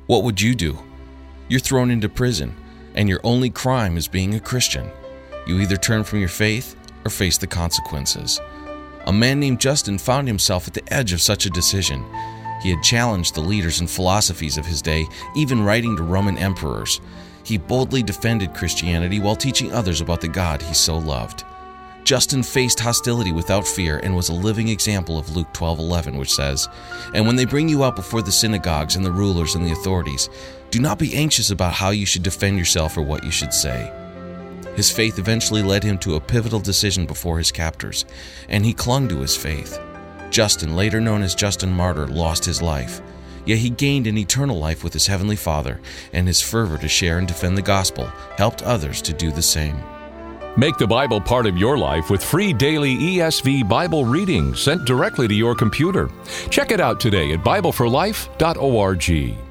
What would you do? You're thrown into prison, and your only crime is being a Christian. You either turn from your faith or face the consequences. A man named Justin found himself at the edge of such a decision. He had challenged the leaders and philosophies of his day, even writing to Roman emperors. He boldly defended Christianity while teaching others about the God he so loved. Justin faced hostility without fear and was a living example of Luke 12:11, which says, "And when they bring you out before the synagogues and the rulers and the authorities, do not be anxious about how you should defend yourself or what you should say." His faith eventually led him to a pivotal decision before his captors, and he clung to his faith. Justin, later known as Justin Martyr, lost his life. Yet he gained an eternal life with his Heavenly Father, and his fervor to share and defend the gospel helped others to do the same. Make the Bible part of your life with free daily ESV Bible readings sent directly to your computer. Check it out today at BibleForLife.org.